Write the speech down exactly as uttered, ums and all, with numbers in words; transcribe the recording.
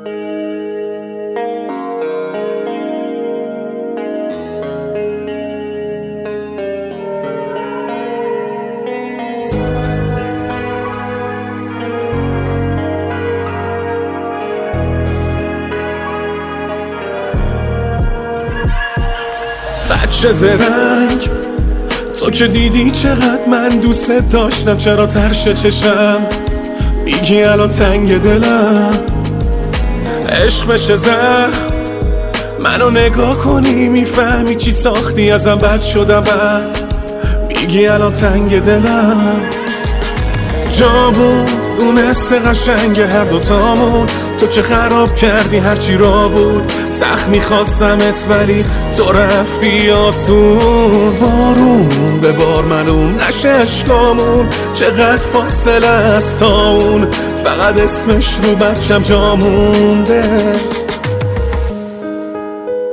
بچه زرنگ تو که دیدی چقدر من دوست داشتم، چرا ترش چشم میگی الان تنگ دلم؟ عشق بشه زخم منو نگاه کنی میفهمی چی ساختی ازم، بد شدم میگی الان تنگ دلم. جامون دونسته قشنگ هر دوتامون، تو که خراب کردی هرچی را بود، سخت میخواستمت ولی تو رفتی آسون. بارون به بار منون نشه عشقامون، چقدر فاصله است تا اون، فقط اسمش رو بچم جا مونده.